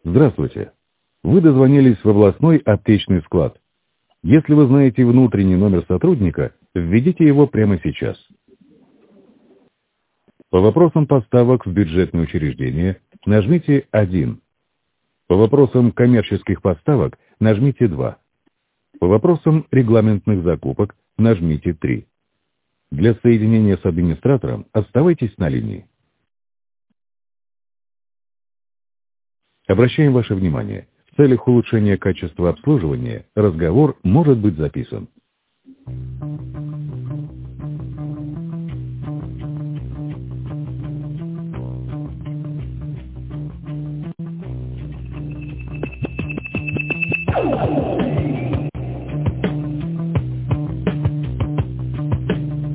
Здравствуйте. Вы дозвонились в областной аптечный склад. Если вы знаете внутренний номер сотрудника, введите его прямо сейчас. По вопросам поставок в бюджетные учреждения нажмите 1. По вопросам коммерческих поставок нажмите 2. По вопросам регламентных закупок нажмите 3. Для соединения с администратором оставайтесь на линии. Обращаем ваше внимание, в целях улучшения качества обслуживания разговор может быть записан.